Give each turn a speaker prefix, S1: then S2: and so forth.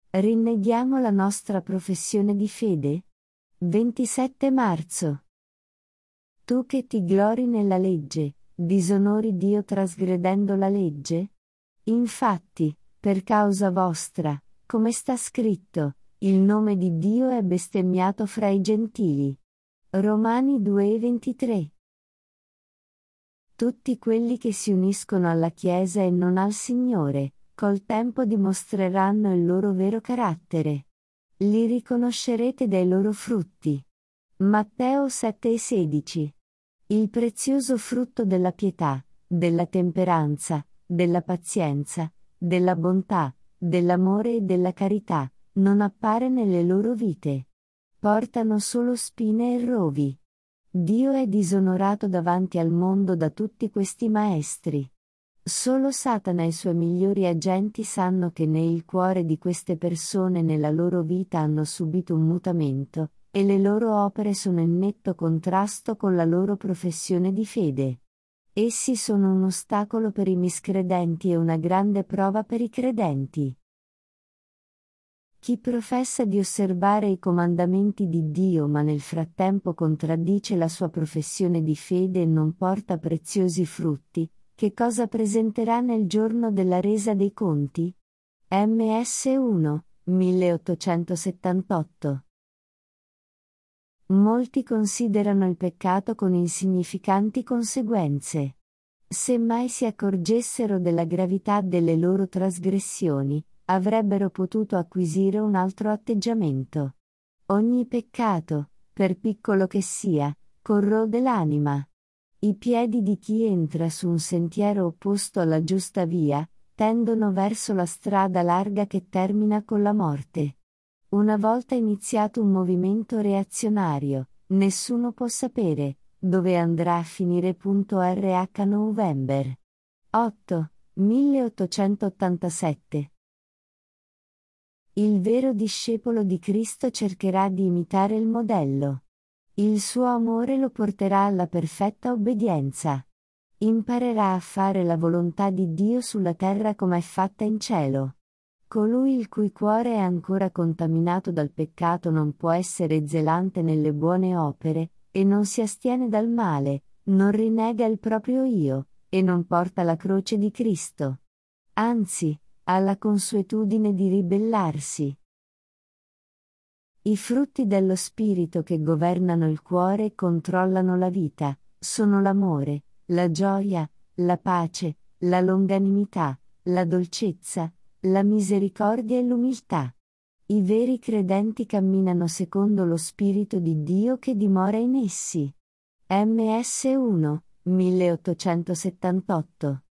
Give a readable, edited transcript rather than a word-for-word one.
S1: Rinneghiamo la nostra professione di fede? 27 marzo. Tu che ti glori nella legge, disonori Dio trasgredendo la legge? Infatti, per causa vostra, come sta scritto, il nome di Dio è bestemmiato fra i gentili. Romani 2:23. Tutti quelli che si uniscono alla Chiesa e non al Signore, col tempo dimostreranno il loro vero carattere. Li riconoscerete dai loro frutti. Matteo 7:16. Il prezioso frutto della pietà, della temperanza, della pazienza, della bontà, dell'amore e della carità, non appare nelle loro vite. Portano solo spine e rovi. Dio è disonorato davanti al mondo da tutti questi maestri. Solo Satana e i suoi migliori agenti sanno che nel cuore di queste persone nella loro vita hanno subito un mutamento, e le loro opere sono in netto contrasto con la loro professione di fede. Essi sono un ostacolo per i miscredenti e una grande prova per i credenti. Chi professa di osservare i comandamenti di Dio ma nel frattempo contraddice la sua professione di fede e non porta preziosi frutti, che cosa presenterà nel giorno della resa dei conti? Ms 1, 1878. Molti considerano il peccato con insignificanti conseguenze. Se mai si accorgessero della gravità delle loro trasgressioni, avrebbero potuto acquisire un altro atteggiamento. Ogni peccato, per piccolo che sia, corrode l'anima. I piedi di chi entra su un sentiero opposto alla giusta via, tendono verso la strada larga che termina con la morte. Una volta iniziato un movimento reazionario, nessuno può sapere dove andrà a finire. RH November 8, 1887. Il vero discepolo di Cristo cercherà di imitare il modello. Il suo amore lo porterà alla perfetta obbedienza. Imparerà a fare la volontà di Dio sulla terra come è fatta in cielo. Colui il cui cuore è ancora contaminato dal peccato non può essere zelante nelle buone opere, e non si astiene dal male, non rinnega il proprio io, e non porta la croce di Cristo. Anzi, ha la consuetudine di ribellarsi. I frutti dello Spirito che governano il cuore e controllano la vita, sono l'amore, la gioia, la pace, la longanimità, la dolcezza, la misericordia e l'umiltà. I veri credenti camminano secondo lo Spirito di Dio che dimora in essi. Ms 1, 1878.